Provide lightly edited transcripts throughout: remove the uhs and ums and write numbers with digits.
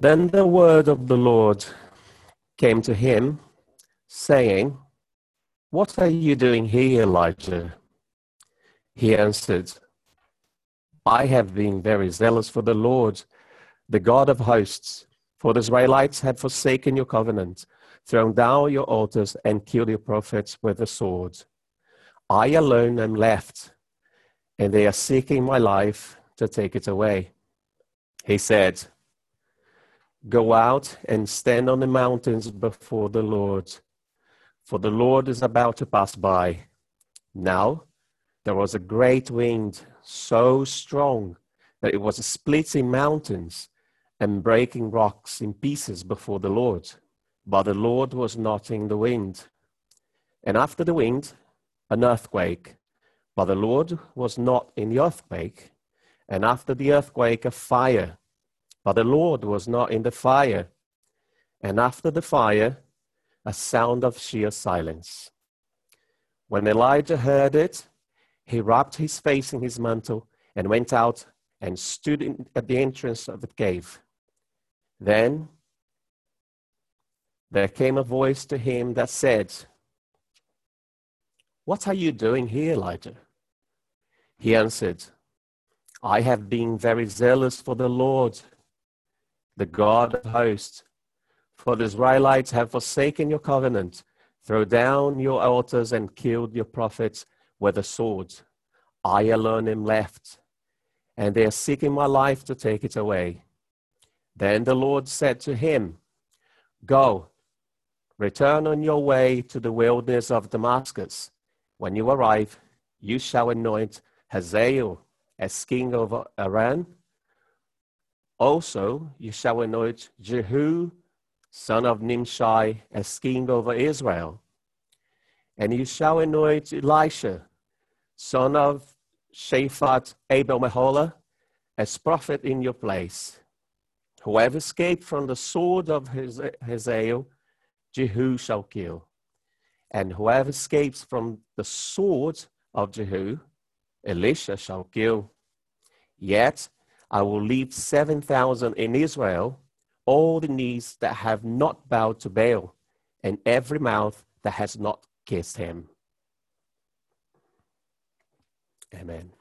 Then the word of the Lord came to him, saying, "What are you doing here, Elijah?" He answered, "I have been very zealous for the Lord, the God of hosts, for the Israelites have forsaken your covenant, thrown down your altars, and killed your prophets with the sword. I alone am left, and they are seeking my life to take it away." He said, "Go out and stand on the mountains before the Lord, for the Lord is about to pass by." Now there was a great wind, so strong that it was splitting mountains and breaking rocks in pieces before the Lord. But the Lord was not in the wind. And after the wind, an earthquake. But the Lord was not in the earthquake. And after the earthquake, a fire. But the Lord was not in the fire. And after the fire, a sound of sheer silence. When Elijah heard it, he wrapped his face in his mantle and went out and stood at the entrance of the cave. Then there came a voice to him that said, "What are you doing here, Elijah?" He answered, "I have been very zealous for the Lord, the God of hosts, for the Israelites have forsaken your covenant, thrown down your altars, and killed your prophets with a sword. I alone am left, and they are seeking my life to take it away." Then the Lord said to him, "Go, return on your way to the wilderness of Damascus. When you arrive, you shall anoint Hazael as king over Aram. Also, you shall anoint Jehu, son of Nimshi, as king over Israel. And you shall anoint Elisha, son of Shaphat Abel-Meholah, as prophet in your place. Whoever escaped from the sword of Hazael, Jehu shall kill. And whoever escapes from the sword of Jehu, Elisha shall kill. Yet I will leave 7,000 in Israel, all the knees that have not bowed to Baal, and every mouth that has not kissed him." Amen.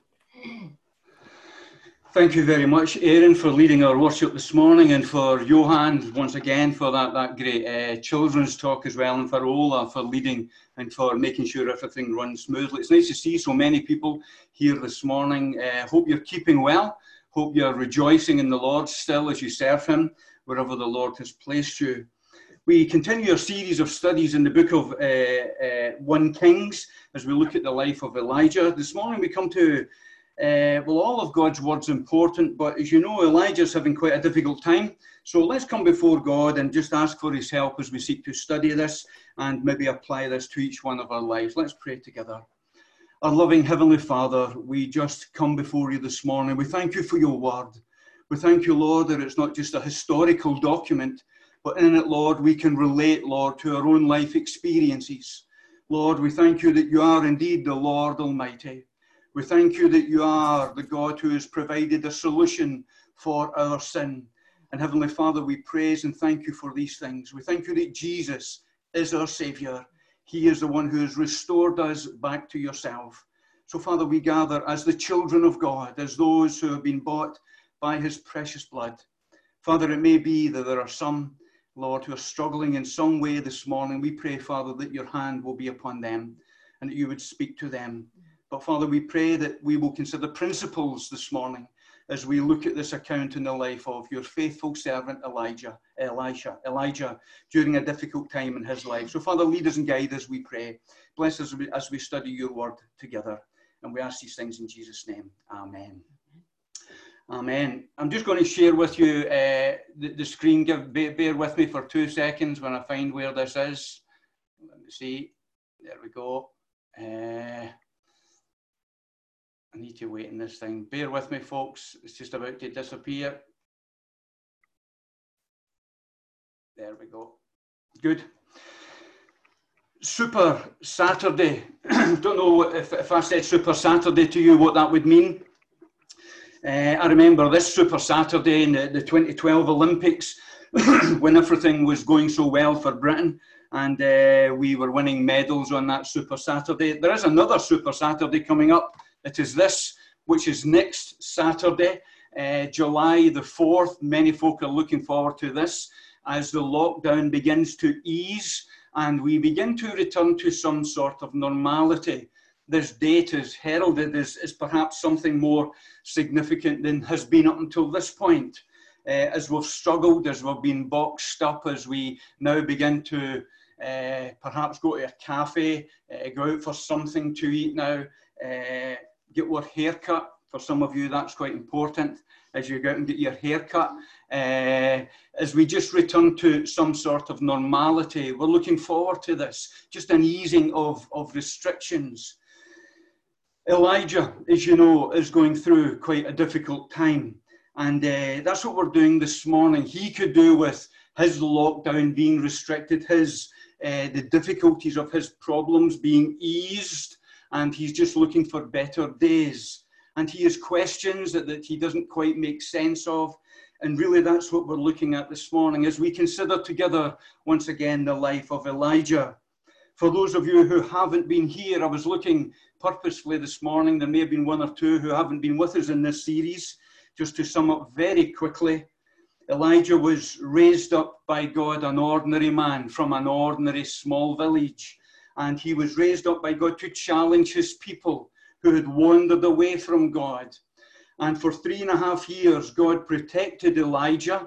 Thank you very much, Aaron, for leading our worship this morning, and for Johan, once again, for that great children's talk as well, and for Ola for leading and for making sure everything runs smoothly. It's nice to see so many people here this morning. Hope you're keeping well. Hope you're rejoicing in the Lord still as you serve him, wherever the Lord has placed you. We continue our series of studies in the book of 1 Kings as we look at the life of Elijah. This morning we come to all of God's word's important, but as you know, Elijah's having quite a difficult time. So let's come before God and just ask for his help as we seek to study this and maybe apply this to each one of our lives. Let's pray together. Our loving Heavenly Father, we just come before you this morning. We thank you for your word. We thank you, Lord, that it's not just a historical document, but in it, Lord, we can relate, Lord, to our own life experiences. Lord, we thank you that you are indeed the Lord Almighty. We thank you that you are the God who has provided a solution for our sin. And Heavenly Father, we praise and thank you for these things. We thank you that Jesus is our Saviour. He is the one who has restored us back to yourself. So, Father, we gather as the children of God, as those who have been bought by his precious blood. Father, it may be that there are some, Lord, who are struggling in some way this morning. We pray, Father, that your hand will be upon them and that you would speak to them. But Father, we pray that we will consider principles this morning as we look at this account in the life of your faithful servant Elijah during a difficult time in his life. So Father, lead us and guide us, we pray. Bless us as we study your word together. And we ask these things in Jesus' name. Amen. Amen. I'm just going to share with you the screen. Bear with me for 2 seconds when I find where this is. Let me see. There we go. I need to wait in this thing. Bear with me, folks. It's just about to disappear. There we go. Good. Super Saturday. Don't know if I said Super Saturday to you, what that would mean. I remember this Super Saturday in the 2012 Olympics when everything was going so well for Britain, and we were winning medals on that Super Saturday. There is another Super Saturday coming up. It is this, which is next Saturday, July the 4th. Many folk are looking forward to this as the lockdown begins to ease and we begin to return to some sort of normality. This date is heralded as perhaps something more significant than has been up until this point. As we've struggled, as we've been boxed up, as we now begin to perhaps go to a cafe, go out for something to eat now, get our hair cut. For some of you, that's quite important, as you go out and get your hair cut. As we just return to some sort of normality, we're looking forward to this, just an easing of restrictions. Elijah, as you know, is going through quite a difficult time. And that's what we're doing this morning. He could do with his lockdown being restricted, the difficulties of his problems being eased, and he's just looking for better days. And he has questions that he doesn't quite make sense of. And really that's what we're looking at this morning as we consider together, once again, the life of Elijah. For those of you who haven't been here, I was looking purposefully this morning. There may have been one or two who haven't been with us in this series. Just to sum up very quickly, Elijah was raised up by God, an ordinary man from an ordinary small village. And he was raised up by God to challenge his people who had wandered away from God. And for 3.5 years, God protected Elijah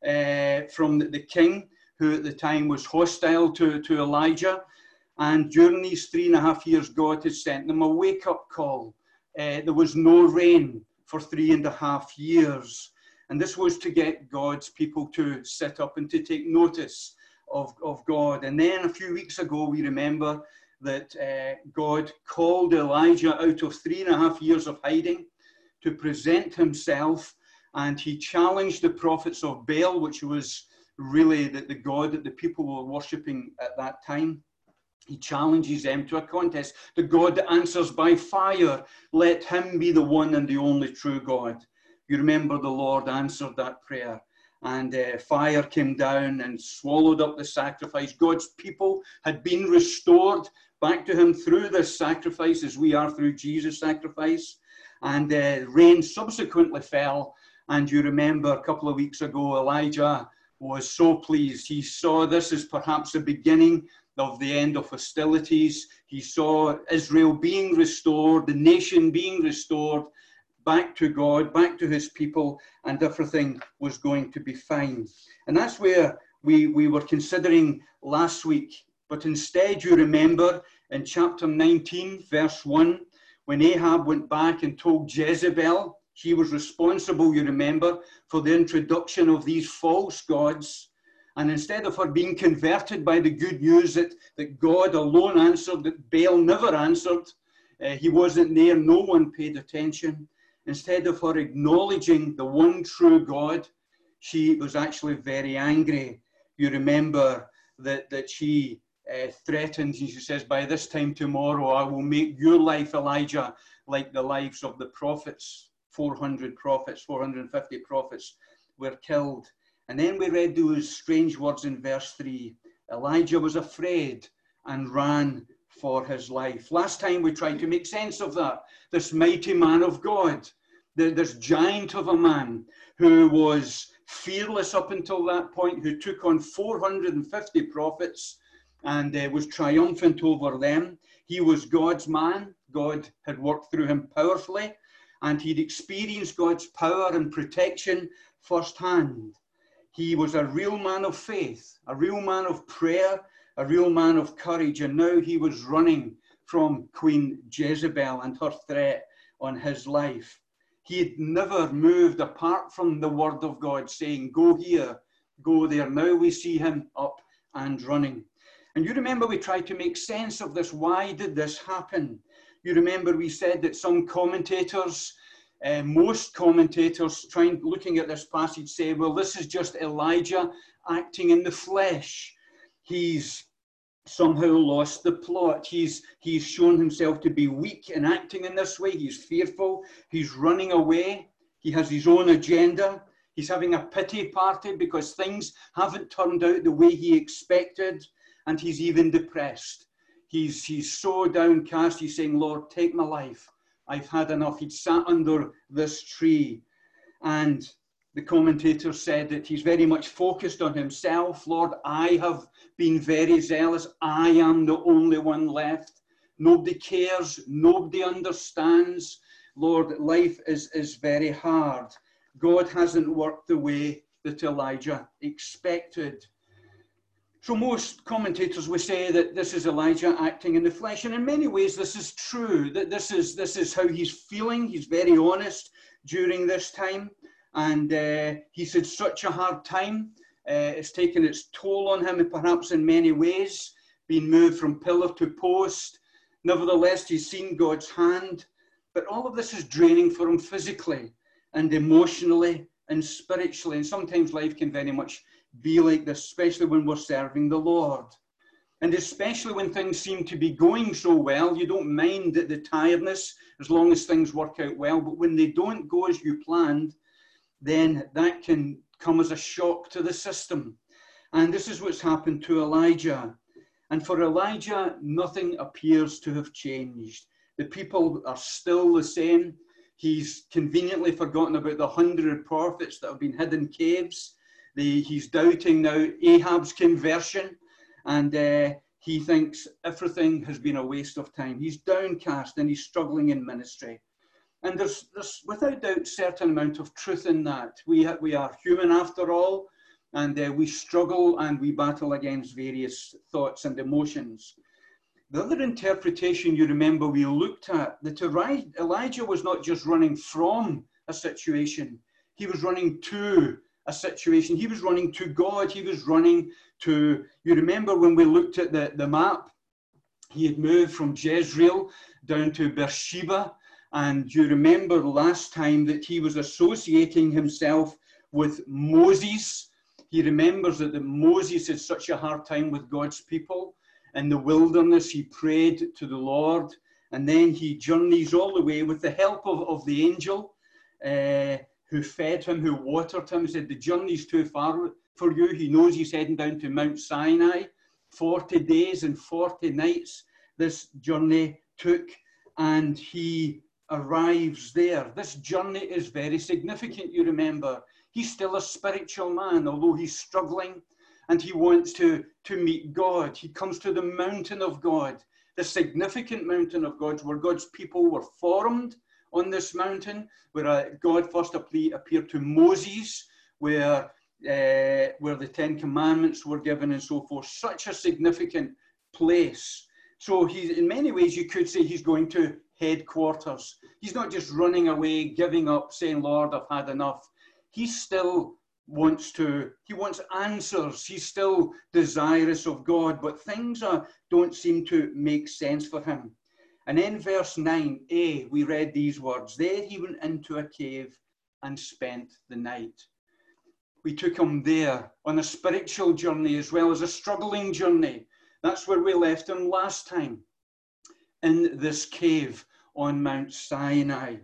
from the king, who at the time was hostile to Elijah. And during these 3.5 years, God had sent them a wake-up call. There was no rain for 3.5 years. And this was to get God's people to sit up and to take notice of God. And then a few weeks ago, we remember that God called Elijah out of 3.5 years of hiding to present himself. And he challenged the prophets of Baal, which was really the god that the people were worshipping at that time. He challenges them to a contest. The God that answers by fire, let him be the one and the only true God. You remember the Lord answered that prayer. And fire came down and swallowed up the sacrifice. God's people had been restored back to him through this sacrifice, as we are through Jesus' sacrifice. And rain subsequently fell. And you remember a couple of weeks ago, Elijah was so pleased. He saw this as perhaps the beginning of the end of hostilities. He saw Israel being restored, the nation being restored back to God, back to his people, and everything was going to be fine. And that's where we were considering last week. But instead, you remember in chapter 19, verse 1, when Ahab went back and told Jezebel, she was responsible, you remember, for the introduction of these false gods. And instead of her being converted by the good news that God alone answered, that Baal never answered, he wasn't there, no one paid attention. Instead of her acknowledging the one true God, she was actually very angry. You remember that she threatens, and she says, by this time tomorrow, I will make your life, Elijah, like the lives of the prophets. 400 prophets, 450 prophets were killed. And then we read those strange words in verse 3. Elijah was afraid and ran for his life. Last time we tried to make sense of that. This mighty man of God, this giant of a man who was fearless up until that point, who took on 450 prophets and was triumphant over them. He was God's man. God had worked through him powerfully, and he'd experienced God's power and protection firsthand. He was a real man of faith, a real man of prayer, a real man of courage, and now he was running from Queen Jezebel and her threat on his life. He had never moved apart from the word of God saying, go here, go there. Now we see him up and running. And you remember we tried to make sense of this. Why did this happen? You remember we said that some commentators, most commentators looking at this passage say, well, this is just Elijah acting in the flesh. He's somehow lost the plot. He's shown himself to be weak in acting in this way. He's fearful. He's running away. He has his own agenda. He's having a pity party because things haven't turned out the way he expected, and he's even depressed. He's so downcast. He's saying, Lord, take my life. I've had enough. He'd sat under this tree, and the commentator said that he's very much focused on himself. Lord, I have been very zealous. I am the only one left. Nobody cares. Nobody understands. Lord, life is very hard. God hasn't worked the way that Elijah expected. So most commentators will say that this is Elijah acting in the flesh, and in many ways this is true, that this is how he's feeling. He's very honest during this time, and he's had such a hard time. It's taken its toll on him, perhaps in many ways, being moved from pillar to post. Nevertheless, he's seen God's hand, but all of this is draining for him physically and emotionally and spiritually, and sometimes life can very much be like this, especially when we're serving the Lord. And especially when things seem to be going so well, you don't mind the tiredness as long as things work out well. But when they don't go as you planned, then that can come as a shock to the system. And this is what's happened to Elijah. And for Elijah, nothing appears to have changed. The people are still the same. He's conveniently forgotten about the 100 prophets that have been hid in caves. He's doubting now Ahab's conversion, and he thinks everything has been a waste of time. He's downcast and he's struggling in ministry. And there's without doubt a certain amount of truth in that. We are human after all, and we struggle and we battle against various thoughts and emotions. The other interpretation, you remember, we looked at, that Elijah was not just running from a situation, he was running to a situation. He was running to God. He was running to, you remember when we looked at the map, he had moved from Jezreel down to Beersheba. And you remember last time that he was associating himself with Moses. He remembers that Moses had such a hard time with God's people. In the wilderness, he prayed to the Lord. And then he journeys all the way with the help of the angel, who fed him, who watered him. He said, the journey's too far for you. He knows he's heading down to Mount Sinai. 40 days and 40 nights this journey took, and he arrives there. This journey is very significant, you remember. He's still a spiritual man, although he's struggling, and he wants to meet God. He comes to the mountain of God, the significant mountain of God, where God's people were formed. On this mountain, where God first appeared to Moses, where the 10 Commandments were given and so forth. Such a significant place. So in many ways, you could say he's going to headquarters. He's not just running away, giving up, saying, Lord, I've had enough. He still wants answers. He's still desirous of God, but things don't seem to make sense for him. And in verse 9a, we read these words, there he went into a cave and spent the night. We took him there on a spiritual journey as well as a struggling journey. That's where we left him last time, in this cave on Mount Sinai.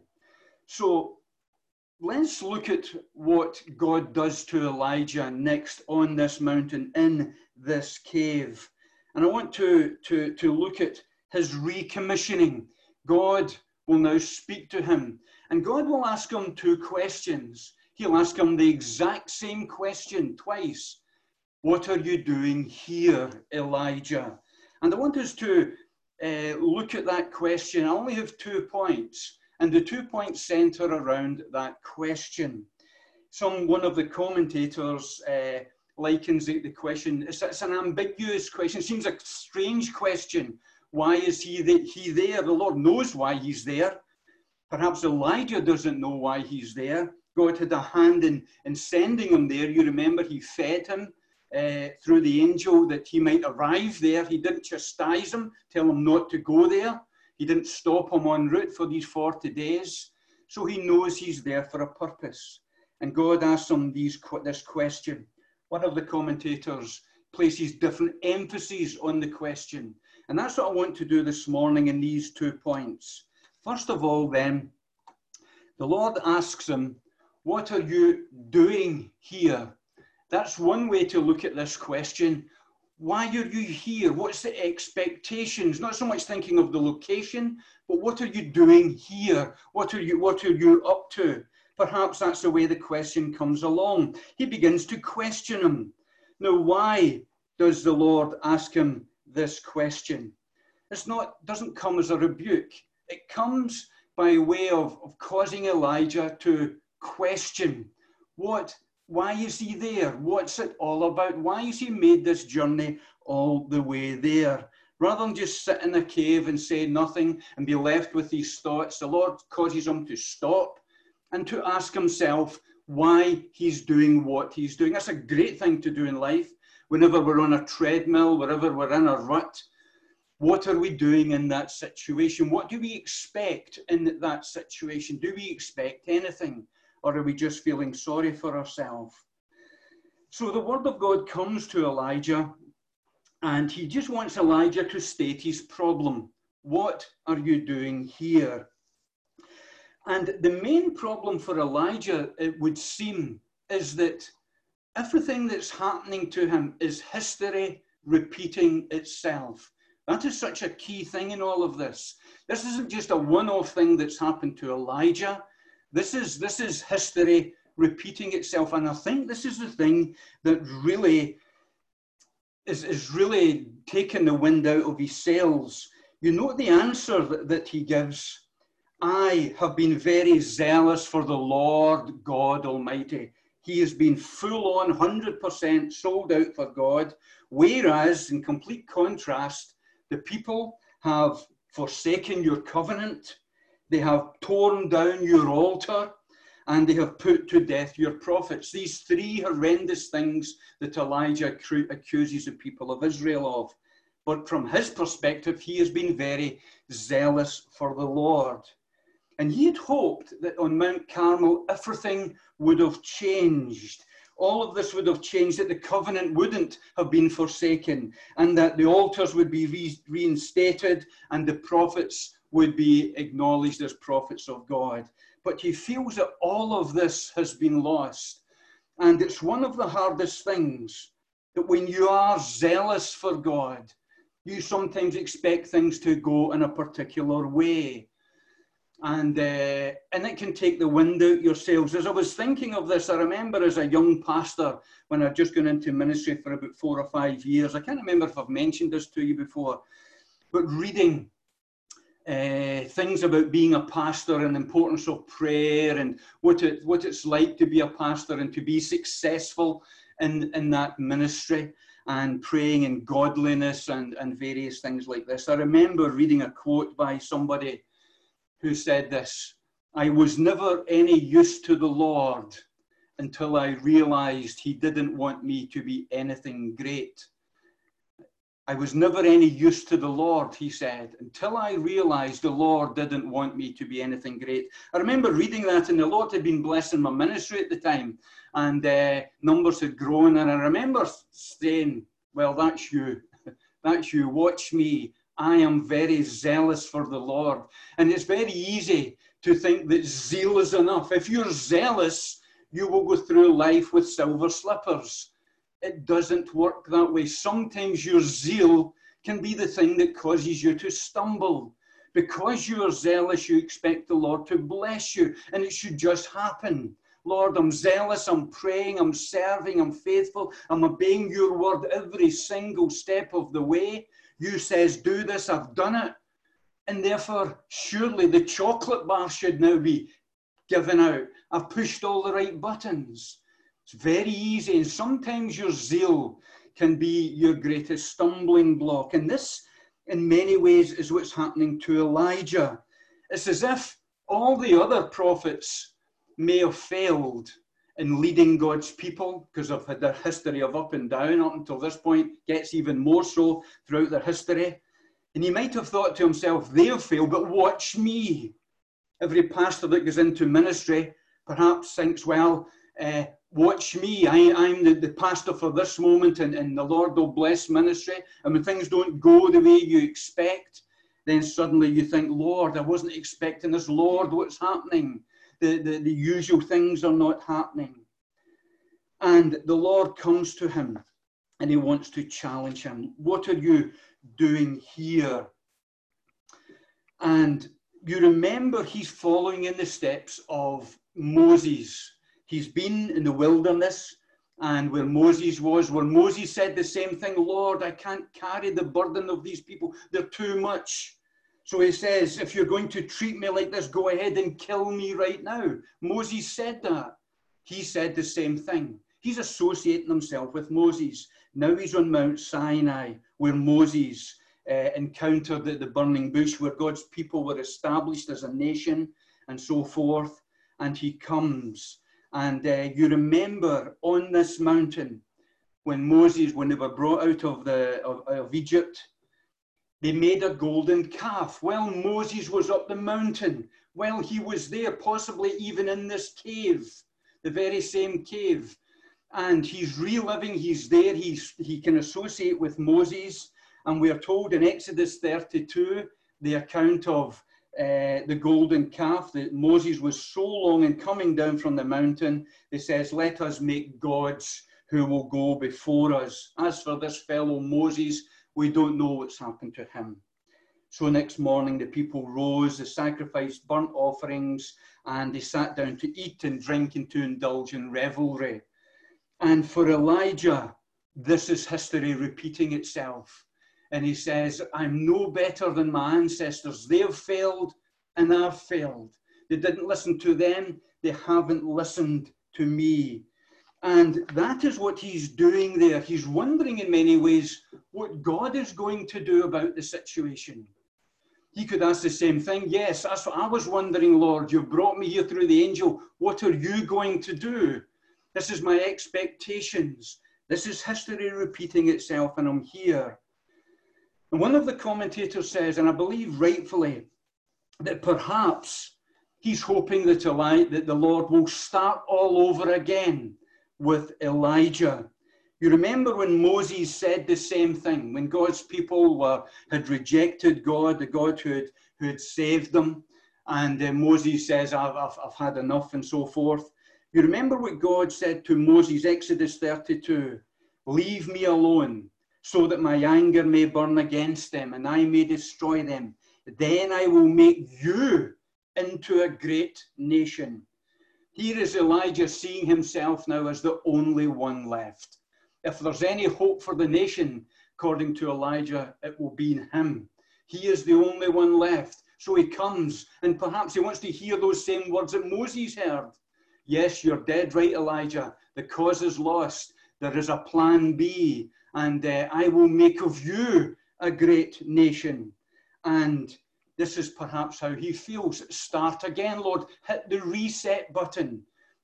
So let's look at what God does to Elijah next on this mountain, in this cave. And I want to look at his recommissioning. God will now speak to him, and God will ask him 2 questions. He'll ask him the exact same question twice. What are you doing here, Elijah? And I want us to look at that question. I only have 2 points, and the 2 points center around that question. One of the commentators likens the question, it's an ambiguous question. It seems a strange question. Why is he there? The Lord knows why he's there. Perhaps Elijah doesn't know why he's there. God had a hand in sending him there. You remember he fed him through the angel that he might arrive there. He didn't chastise him, tell him not to go there. He didn't stop him en route for these 40 days. So he knows he's there for a purpose. And God asks him this question. One of the commentators places different emphases on the question. And that's what I want to do this morning in these 2 points. First of all, then, the Lord asks him, what are you doing here? That's one way to look at this question. Why are you here? What's the expectations? Not so much thinking of the location, but what are you doing here? What are you up to? Perhaps that's the way the question comes along. He begins to question him. Now, why does the Lord ask him this question? Doesn't come as a rebuke. It comes by way of causing Elijah to question why is he there? What's it all about? Why has he made this journey all the way there? Rather than just sit in a cave and say nothing and be left with these thoughts, the Lord causes him to stop and to ask himself why he's doing what he's doing. That's a great thing to do in life. Whenever we're on a treadmill, wherever we're in a rut, what are we doing in that situation? What do we expect in that situation? Do we expect anything? Or are we just feeling sorry for ourselves? So the word of God comes to Elijah, and he just wants Elijah to state his problem. What are you doing here? And the main problem for Elijah, it would seem, is that everything that's happening to him is history repeating itself. That is such a key thing in all of this. This isn't just a one-off thing that's happened to Elijah. This is history repeating itself. And I think this is the thing that really is really taking the wind out of his sails. You note the answer that he gives. I have been very zealous for the Lord God Almighty. He has been full on 100% sold out for God. Whereas, in complete contrast, the people have forsaken your covenant. They have torn down your altar, and they have put to death your prophets. These three horrendous things that Elijah accuses the people of Israel of. But from his perspective, he has been very zealous for the Lord. And he had hoped that on Mount Carmel, everything would have changed. All of this would have changed, that the covenant wouldn't have been forsaken, and that the altars would be reinstated, and the prophets would be acknowledged as prophets of God. But he feels that all of this has been lost. And it's one of the hardest things, that when you are zealous for God, you sometimes expect things to go in a particular way. And it can take the wind out your sails. As I was thinking of this, I remember as a young pastor, when I'd just gone into ministry for about 4 or 5 years, I can't remember if I've mentioned this to you before, but reading things about being a pastor and the importance of prayer and what it's like to be a pastor and to be successful in that ministry and praying in godliness and various things like this. I remember reading a quote by somebody who said this: I was never any use to the Lord until I realized he didn't want me to be anything great. I was never any use to the Lord, he said, until I realized the Lord didn't want me to be anything great. I remember reading that, and the Lord had been blessing my ministry at the time, and numbers had grown, and I remember saying, well, that's you. That's you. Watch me. I am very zealous for the Lord. And it's very easy to think that zeal is enough. If you're zealous, you will go through life with silver slippers. It doesn't work that way. Sometimes your zeal can be the thing that causes you to stumble. Because you are zealous, you expect the Lord to bless you, and it should just happen. Lord, I'm zealous, I'm praying, I'm serving, I'm faithful, I'm obeying your word every single step of the way. You says, do this, I've done it. And therefore, surely the chocolate bar should now be given out. I've pushed all the right buttons. It's very easy, and sometimes your zeal can be your greatest stumbling block. And this, in many ways, is what's happening to Elijah. It's as if all the other prophets may have failed in leading God's people because of their history of up and down up until this point, gets even more so throughout their history. And he might have thought to himself, they have failed, but watch me. Every pastor that goes into ministry perhaps thinks, well, watch me. I'm the pastor for this moment, and the Lord will bless ministry. And when things don't go the way you expect, then suddenly you think, Lord, I wasn't expecting this. Lord, what's happening? the usual things are not happening. And the Lord comes to him and he wants to challenge him. What are you doing here? And you remember he's following in the steps of Moses. He's been in the wilderness and where Moses was, where Moses said the same thing, Lord, I can't carry the burden of these people. They're too much. So he says, if you're going to treat me like this, go ahead and kill me right now. Moses said that. He said the same thing. He's associating himself with Moses. Now he's on Mount Sinai, where Moses encountered the burning bush, where God's people were established as a nation and so forth. And he comes. And you remember on this mountain, when they were brought out of Egypt, they made a golden calf. While Moses was up the mountain, while he was there, possibly even in this cave, the very same cave, and he's reliving, he's there, he can associate with Moses. And we are told in Exodus 32, the account of the golden calf, that Moses was so long in coming down from the mountain, he says, let us make gods who will go before us. As for this fellow Moses, we don't know what's happened to him. So next morning, the people rose, they sacrificed burnt offerings, and they sat down to eat and drink and to indulge in revelry. And for Elijah, this is history repeating itself. And he says, I'm no better than my ancestors. They've failed and I've failed. They didn't listen to them. They haven't listened to me. And that is what he's doing there. He's wondering in many ways what God is going to do about the situation. He could ask the same thing. Yes, that's what I was wondering, Lord. You've brought me here through the angel. What are you going to do? This is my expectations. This is history repeating itself, and I'm here. And one of the commentators says, and I believe rightfully, that perhaps he's hoping that the Lord will start all over again with Elijah. You remember when Moses said the same thing, when God's people had rejected God, the God who had saved them, and Moses says, I've had enough, and so forth. You remember what God said to Moses, Exodus 32, leave me alone, so that my anger may burn against them, and I may destroy them. Then I will make you into a great nation. Here is Elijah seeing himself now as the only one left. If there's any hope for the nation, according to Elijah, it will be in him. He is the only one left. So he comes, and perhaps he wants to hear those same words that Moses heard. Yes, you're dead right, Elijah. The cause is lost. There is a plan B, and I will make of you a great nation. And this is perhaps how he feels. Start again, Lord. Hit the reset button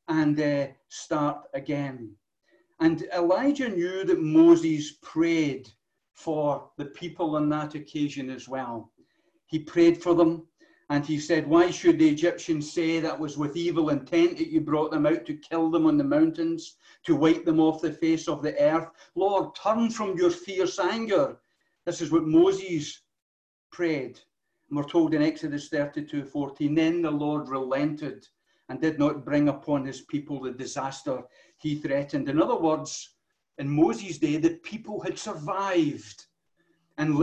and start again. And Elijah knew that Moses prayed for the people on that occasion as well. He prayed for them, and he said, why should the Egyptians say that was with evil intent that you brought them out to kill them on the mountains, to wipe them off the face of the earth? Lord, turn from your fierce anger. This is what Moses prayed. And we're told in Exodus 32:14, then the Lord relented and did not bring upon his people the disaster he threatened. In other words, in Moses' day, the people had survived and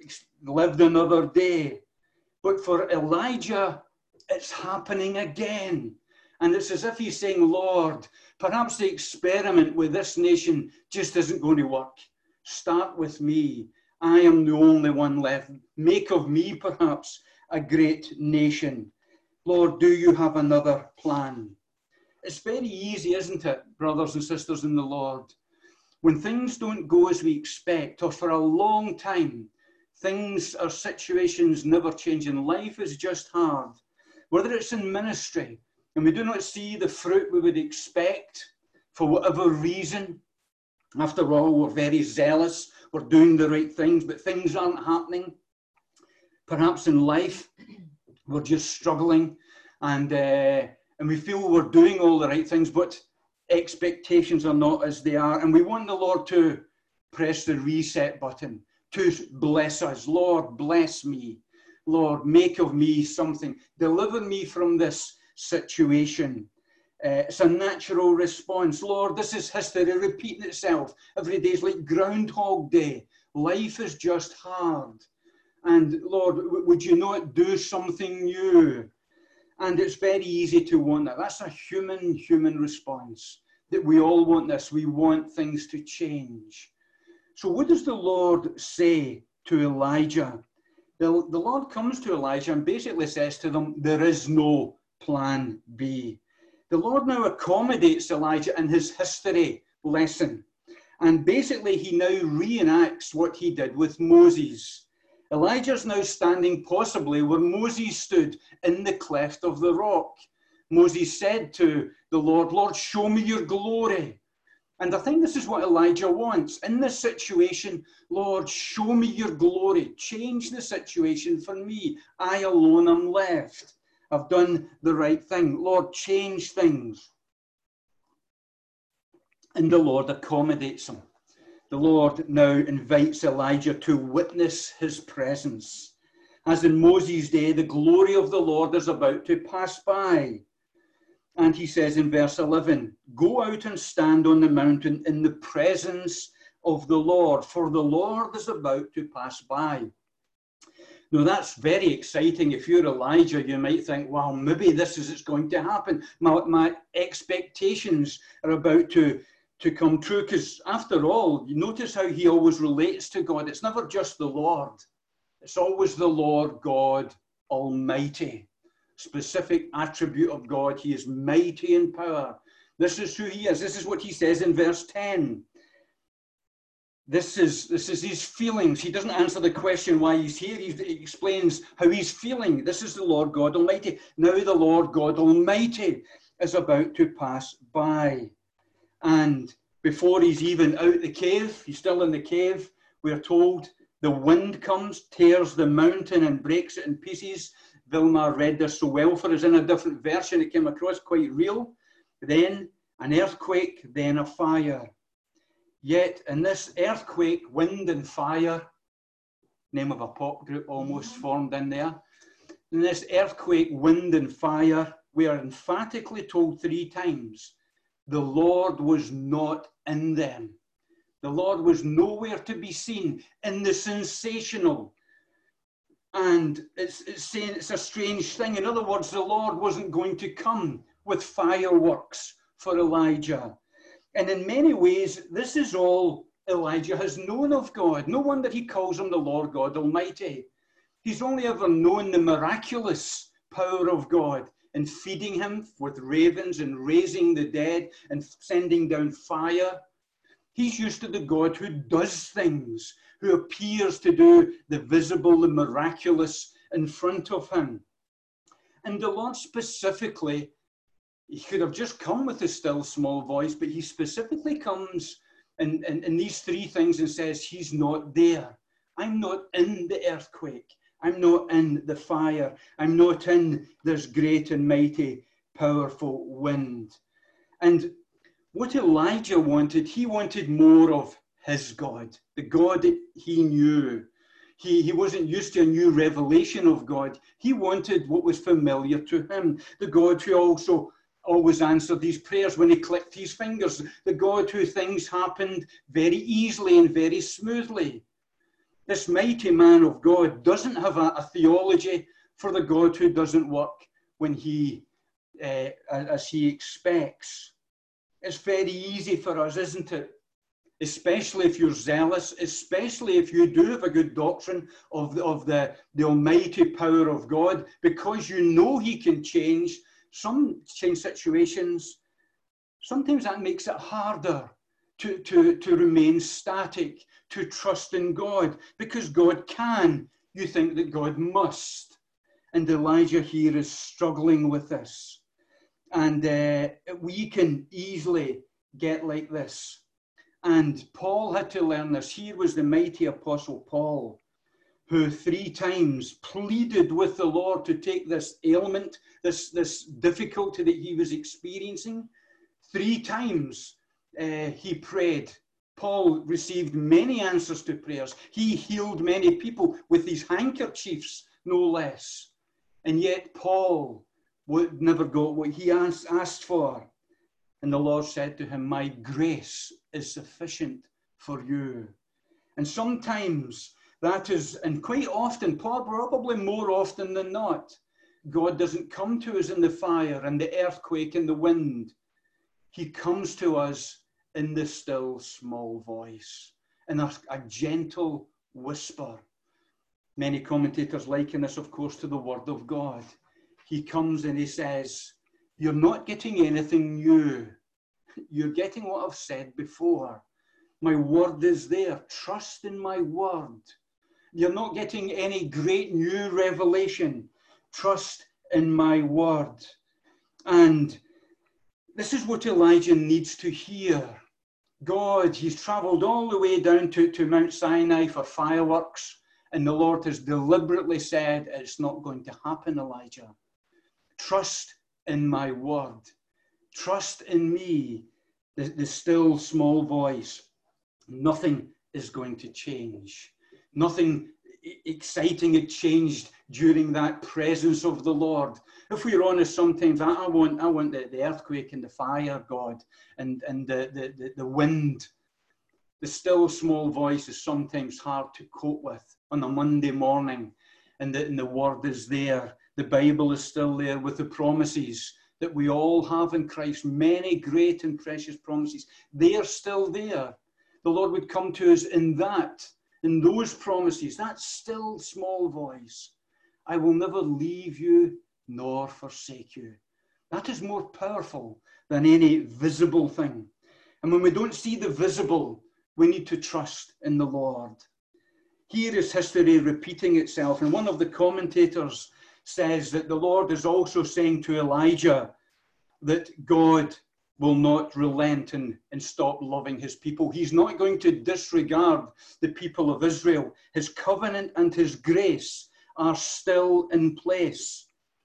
lived another day. But for Elijah, it's happening again. And it's as if he's saying, Lord, perhaps the experiment with this nation just isn't going to work. Start with me. I am the only one left. Make of me, perhaps, a great nation. Lord, do you have another plan? It's very easy, isn't it, brothers and sisters in the Lord? When things don't go as we expect, or for a long time, things or situations never change, and life is just hard. Whether it's in ministry, and we do not see the fruit we would expect for whatever reason. After all, we're very zealous, we're doing the right things, but things aren't happening. Perhaps in life, we're just struggling, and we feel we're doing all the right things, but expectations are not as they are. And we want the Lord to press the reset button, to bless us. Lord, bless me. Lord, make of me something. Deliver me from this situation. It's a natural response. Lord, this is history repeating itself. Every day is like Groundhog Day. Life is just hard. And Lord, would you not do something new? And it's very easy to want that. That's a human response, that we all want this. We want things to change. So what does the Lord say to Elijah? The Lord comes to Elijah and basically says to them, there is no plan B. The Lord now accommodates Elijah in his history lesson. And basically he now reenacts what he did with Moses. Elijah's now standing possibly where Moses stood in the cleft of the rock. Moses said to the Lord, Lord, show me your glory. And I think this is what Elijah wants. In this situation, Lord, show me your glory. Change the situation for me. I alone am left. I've done the right thing. Lord, change things. And the Lord accommodates him. The Lord now invites Elijah to witness his presence. As in Moses' day, the glory of the Lord is about to pass by. And he says in verse 11, go out and stand on the mountain in the presence of the Lord, for the Lord is about to pass by. Now that's very exciting. If you're Elijah, you might think, well, maybe this is it's going to happen. My expectations are about to come true, because after all, you notice how he always relates to God. It's never just the Lord. It's always the Lord God Almighty. Specific attribute of God. He is mighty in power. This is who he is. This is what he says in verse 10. This is his feelings. He doesn't answer the question why he's here. He explains how he's feeling. This is the Lord God Almighty. Now the Lord God Almighty is about to pass by. And before he's even out the cave, he's still in the cave, we're told the wind comes, tears the mountain and breaks it in pieces. Vilma read this so well for us in a different version. It came across quite real. Then an earthquake, then a fire. Yet in this earthquake, wind and fire, name of a pop group almost formed in there. In this earthquake, wind and fire, we are emphatically told 3 times, the Lord was not in them. The Lord was nowhere to be seen in the sensational. And it's saying it's a strange thing. In other words, the Lord wasn't going to come with fireworks for Elijah. And in many ways, this is all Elijah has known of God. No wonder he calls him the Lord God Almighty. He's only ever known the miraculous power of God in feeding him with ravens and raising the dead and sending down fire. He's used to the God who does things, who appears to do the visible, the miraculous in front of him. And the Lord specifically, he could have just come with a still small voice, but he specifically comes in these 3 things and says, he's not there. I'm not in the earthquake. I'm not in the fire. I'm not in this great and mighty, powerful wind. And what Elijah wanted, he wanted more of his God, the God that he knew. He wasn't used to a new revelation of God. He wanted what was familiar to him, the God who also always answered these prayers when he clicked his fingers, the God who things happened very easily and very smoothly. This mighty man of God doesn't have a theology for the God who doesn't work when as he expects. It's very easy for us, isn't it? Especially if you're zealous, especially if you do have a good doctrine of the almighty power of God, because you know he can change situations. Sometimes that makes it harder to remain static, to trust in God, because God can, you think that God must. And Elijah here is struggling with this. And we can easily get like this. And Paul had to learn this. Here was the mighty apostle Paul, who 3 times pleaded with the Lord to take this ailment, this difficulty that he was experiencing. 3 times he prayed. Paul received many answers to prayers. He healed many people with his handkerchiefs, no less. And yet Paul never got what he asked for. And the Lord said to him, my grace is sufficient for you. And sometimes that is, and quite often, probably more often than not, God doesn't come to us in the fire and the earthquake and the wind. He comes to us in the still small voice, in a gentle whisper. Many commentators liken this, of course, to the Word of God. He comes and he says, you're not getting anything new. You're getting what I've said before. My word is there. Trust in my word. You're not getting any great new revelation. Trust in my word. And this is what Elijah needs to hear. God, he's traveled all the way down to Mount Sinai for fireworks, and the Lord has deliberately said, it's not going to happen, Elijah. Trust in my word. Trust in me, the still small voice. Nothing is going to change. Nothing exciting had changed during that presence of the Lord. If we're honest, sometimes I want the earthquake and the fire, God, and the wind. The still small voice is sometimes hard to cope with on a Monday morning, and the word is there. The Bible is still there with the promises that we all have in Christ. Many great and precious promises. They are still there. The Lord would come to us in those promises, that still small voice. I will never leave you nor forsake you. That is more powerful than any visible thing. And when we don't see the visible, we need to trust in the Lord. Here is history repeating itself. And one of the commentators says that the Lord is also saying to Elijah that God will not relent and stop loving his people. He's not going to disregard the people of Israel. His covenant and his grace are still in place.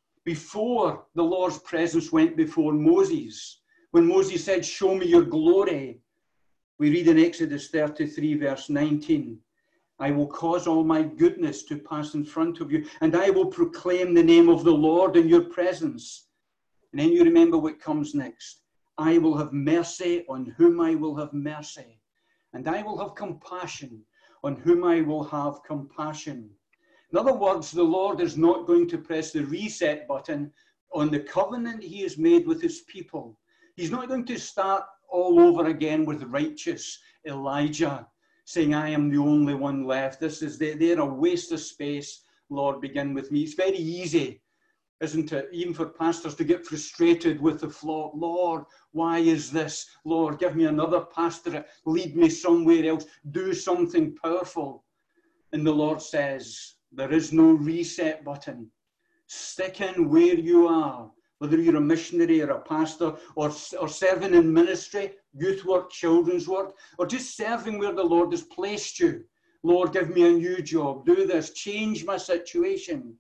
Before the Lord's presence went before Moses, when Moses said, show me your glory, we read in Exodus 33, verse 19, I will cause all my goodness to pass in front of you, and I will proclaim the name of the Lord in your presence. And then you remember what comes next. I will have mercy on whom I will have mercy, and I will have compassion on whom I will have compassion. In other words, the Lord is not going to press the reset button on the covenant he has made with his people. He's not going to start all over again with righteous Elijah, saying, I am the only one left. They're a waste of space. Lord, begin with me. It's very easy, isn't it, even for pastors to get frustrated with the flock. Lord, why is this? Lord, give me another pastorate. Lead me somewhere else. Do something powerful. And the Lord says, there is no reset button. Stick in where you are, whether you're a missionary or a pastor or serving in ministry, youth work, children's work, or just serving where the Lord has placed you. Lord, give me a new job. Do this. Change my situation.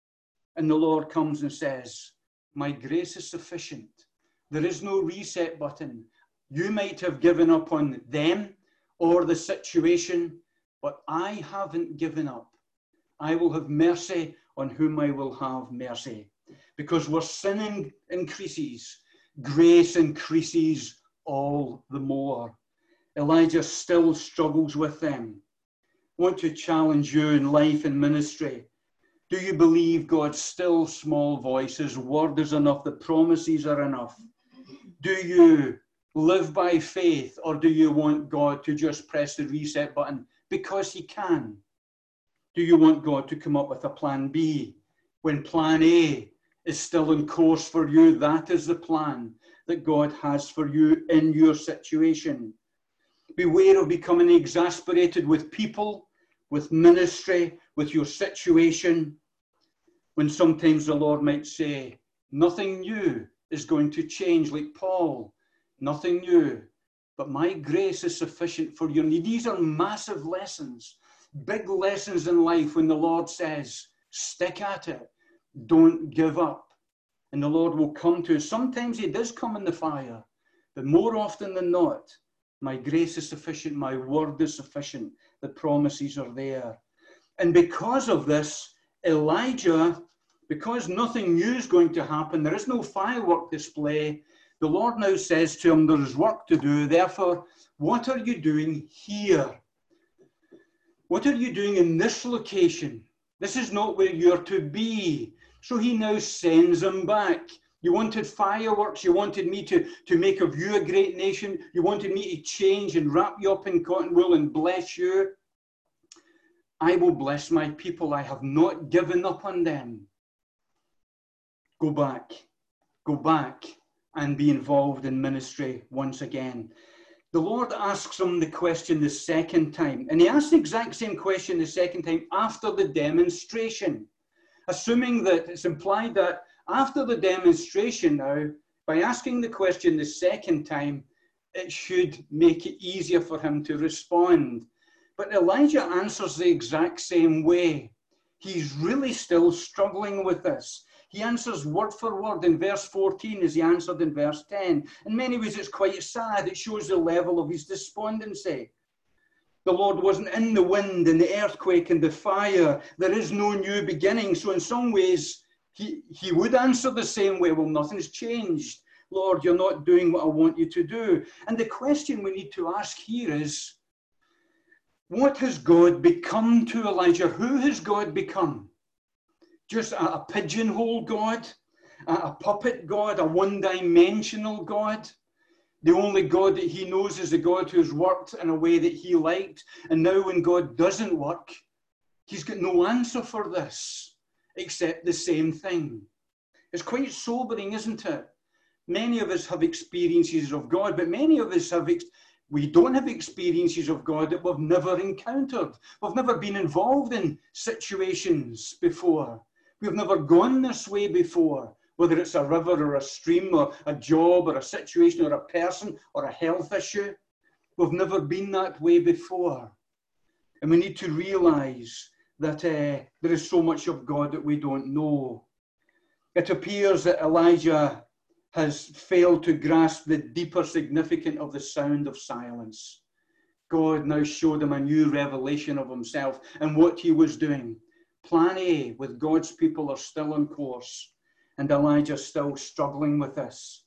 And the Lord comes and says, my grace is sufficient. There is no reset button. You might have given up on them or the situation, but I haven't given up. I will have mercy on whom I will have mercy. Because where sin increases, grace increases all the more. Elijah still struggles with them. I want to challenge you in life and ministry. Do you believe God's still small voice, his word is enough, the promises are enough? Do you live by faith, or do you want God to just press the reset button because he can? Do you want God to come up with a plan B when plan A is still in course for you? That is the plan that God has for you in your situation. Beware of becoming exasperated with people, with ministry, with your situation, when sometimes the Lord might say, nothing new is going to change, like Paul, nothing new, but my grace is sufficient for your need. These are massive lessons, big lessons in life when the Lord says, stick at it, don't give up. And the Lord will come to us. Sometimes he does come in the fire, but more often than not, my grace is sufficient, my word is sufficient, the promises are there. And because of this, Elijah Because nothing new is going to happen, there is no firework display, the Lord now says to him, there is work to do. Therefore, what are you doing here? What are you doing in this location? This is not where you're to be. So he now sends him back. You wanted fireworks. You wanted me to make of you a great nation. You wanted me to change and wrap you up in cotton wool and bless you. I will bless my people. I have not given up on them. Go back. Go back and be involved in ministry once again. The Lord asks him the question the second time. And he asks the exact same question the second time after the demonstration. Assuming that it's implied that after the demonstration now, by asking the question the second time, it should make it easier for him to respond. But Elijah answers the exact same way. He's really still struggling with this. He answers word for word in verse 14 as he answered in verse 10. In many ways, it's quite sad. It shows the level of his despondency. The Lord wasn't in the wind and the earthquake and the fire. There is no new beginning. So in some ways, he would answer the same way. Well, nothing's changed. Lord, you're not doing what I want you to do. And the question we need to ask here is, what has God become to Elijah? Who has God become? Just a pigeonhole God, a puppet God, a one-dimensional God. The only God that he knows is the God who's worked in a way that he liked. And now when God doesn't work, he's got no answer for this, except the same thing. It's quite sobering, isn't it? Many of us have experiences of God, but many of us we don't have experiences of God that we've never encountered. We've never been involved in situations before. We've never gone this way before, whether it's a river or a stream or a job or a situation or a person or a health issue. We've never been that way before. And we need to realize that there is so much of God that we don't know. It appears that Elijah has failed to grasp the deeper significance of the sound of silence. God now showed him a new revelation of himself and what he was doing. Plan A with God's people are still on course, and Elijah's still struggling with this.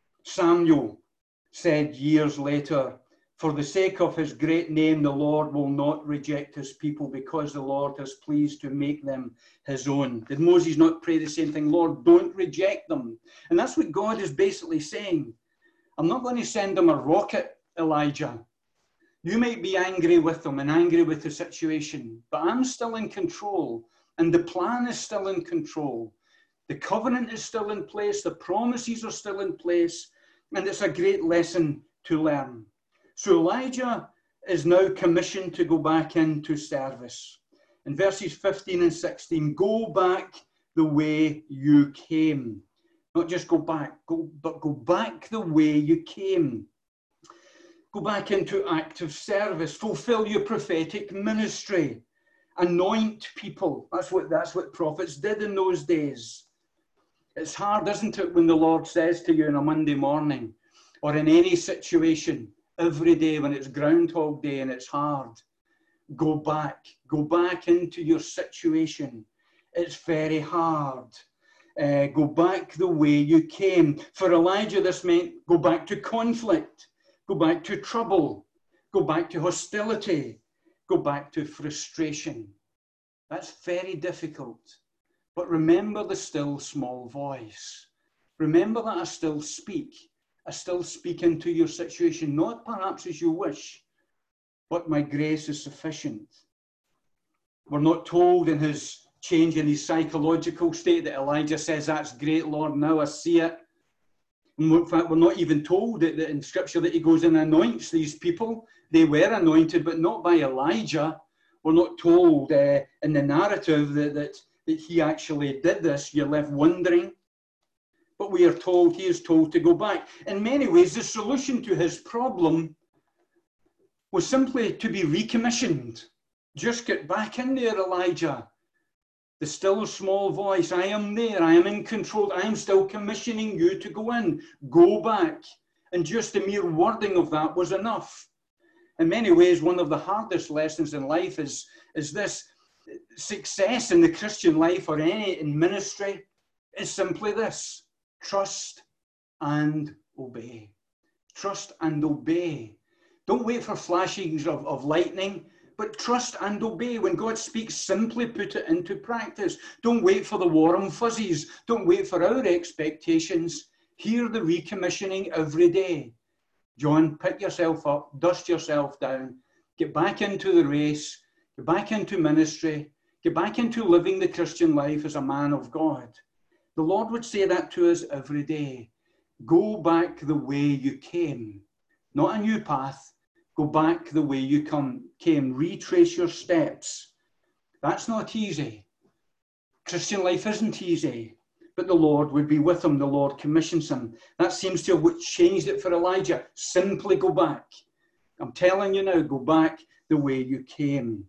Samuel said years later, for the sake of his great name, the Lord will not reject his people because the Lord is pleased to make them his own. Did Moses not pray the same thing? Lord, don't reject them. And that's what God is basically saying. I'm not going to send them a rocket, Elijah. You might be angry with them and angry with the situation, but I'm still in control, and the plan is still in control. The covenant is still in place, the promises are still in place, and it's a great lesson to learn. So Elijah is now commissioned to go back into service. In verses 15 and 16, go back the way you came. Not just go back, but go back the way you came. Go back into active service. Fulfill your prophetic ministry. Anoint people. That's what prophets did in those days. It's hard, isn't it, when the Lord says to you on a Monday morning or in any situation, every day when it's Groundhog Day and it's hard, go back into your situation. It's very hard. Go back the way you came. For Elijah, this meant go back to conflict. Go back to trouble, go back to hostility, go back to frustration. That's very difficult. But remember the still small voice. Remember that I still speak into your situation, not perhaps as you wish, but my grace is sufficient. We're not told in his change in his psychological state that Elijah says, that's great, Lord, now I see it. In fact, we're not even told that in Scripture that he goes and anoints these people. They were anointed, but not by Elijah. We're not told in the narrative that he actually did this. You're left wondering. But he is told to go back. In many ways, the solution to his problem was simply to be recommissioned. Just get back in there, Elijah. The still small voice, I am there, I am in control, I am still commissioning you to go in. Go back. And just the mere wording of that was enough. In many ways, one of the hardest lessons in life is this. success in the Christian life or any in ministry is simply this: trust and obey. Trust and obey. Don't wait for flashings of lightning, but trust and obey. When God speaks, simply put it into practice. Don't wait for the warm fuzzies. Don't wait for our expectations. Hear the recommissioning every day. John, pick yourself up, dust yourself down, get back into the race, get back into ministry, get back into living the Christian life as a man of God. The Lord would say that to us every day. Go back the way you came. Not a new path. Go back the way you came. Retrace your steps. That's not easy. Christian life isn't easy. But the Lord would be with him. The Lord commissions him. That seems to have changed it for Elijah. Simply go back. I'm telling you now, go back the way you came.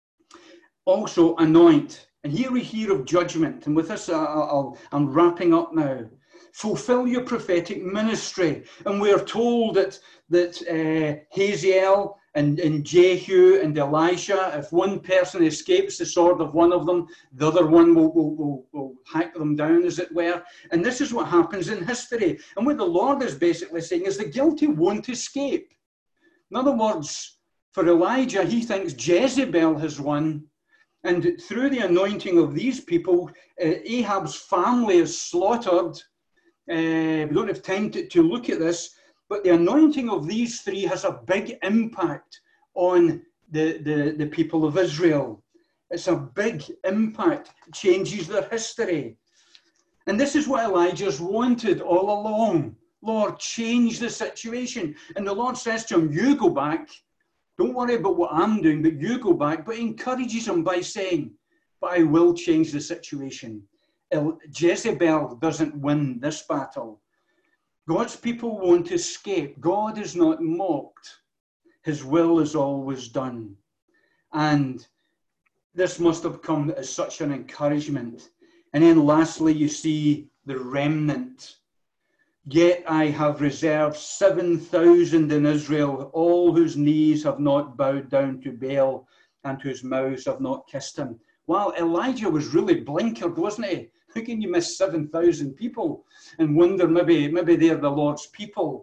Also, anoint. And here we hear of judgment. And with this, I'm wrapping up now. Fulfill your prophetic ministry. And we're told that Hazael and Jehu and Elisha, if one person escapes the sword of one of them, the other one will hack them down, as it were. And this is what happens in history. And what the Lord is basically saying is the guilty won't escape. In other words, for Elijah, he thinks Jezebel has won. And through the anointing of these people, Ahab's family is slaughtered. We don't have time to look at this, but the anointing of these three has a big impact on the people of Israel. It's a big impact. It changes their history. And this is what Elijah's wanted all along. Lord, change the situation. And the Lord says to him, you go back. Don't worry about what I'm doing, but you go back. But he encourages him by saying, but I will change the situation. Jezebel doesn't win this battle. God's people won't escape. God is not mocked. His will is always done. And this must have come as such an encouragement. And then lastly, you see the remnant. Yet I have reserved 7,000 in Israel, all whose knees have not bowed down to Baal and whose mouths have not kissed him. Well, Elijah was really blinkered, wasn't he? How can you miss 7,000 people and wonder maybe they're the Lord's people?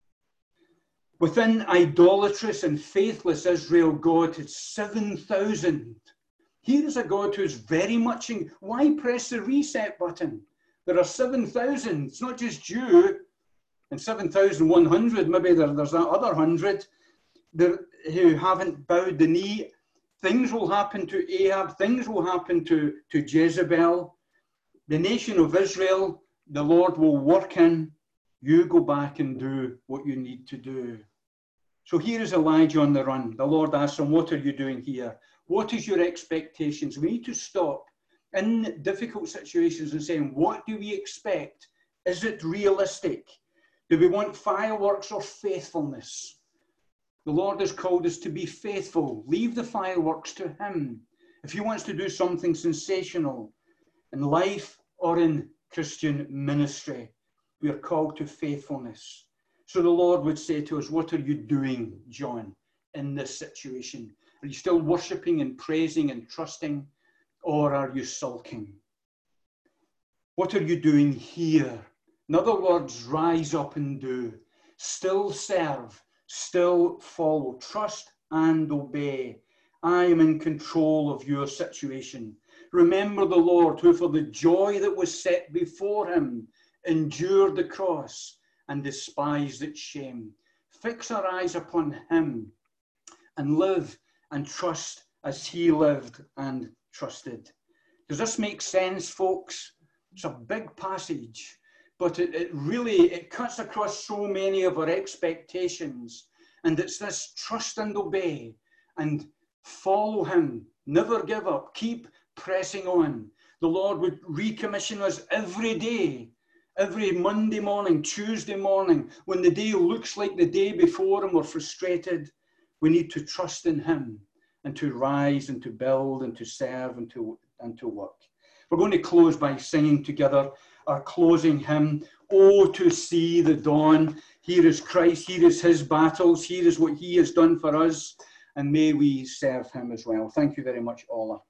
Within idolatrous and faithless Israel, God had 7,000. Here is a God who's very much in. Why press the reset button? There are 7,000. It's not just you and 7,100. Maybe there's that other 100 who haven't bowed the knee. Things will happen to Ahab. Things will happen to Jezebel. The nation of Israel, the Lord will work in. You go back and do what you need to do. So here is Elijah on the run. The Lord asks him, what are you doing here? What is your expectations? We need to stop in difficult situations and saying, what do we expect? Is it realistic? Do we want fireworks or faithfulness? The Lord has called us to be faithful. Leave the fireworks to him. If he wants to do something sensational in life or in Christian ministry, we are called to faithfulness. So the Lord would say to us, what are you doing, John, in this situation? Are you still worshipping and praising and trusting? Or are you sulking? What are you doing here? In other words, rise up and do. Still serve, still follow. Trust and obey. I am in control of your situation. Remember the Lord, who for the joy that was set before him endured the cross and despised its shame. Fix our eyes upon him and live and trust as he lived and trusted. Does this make sense, folks? It's a big passage, but it really cuts across so many of our expectations. And it's this trust and obey and follow him. Never give up. Keep pressing on. The Lord would recommission us every day, every Monday morning, Tuesday morning, when the day looks like the day before and we're frustrated. We need to trust in him and to rise and to build and to serve and to work. We're going to close by singing together our closing hymn, Oh, to see the dawn. Here is Christ, here is his battles, here is what he has done for us, and may we serve him as well. Thank you very much, Ola.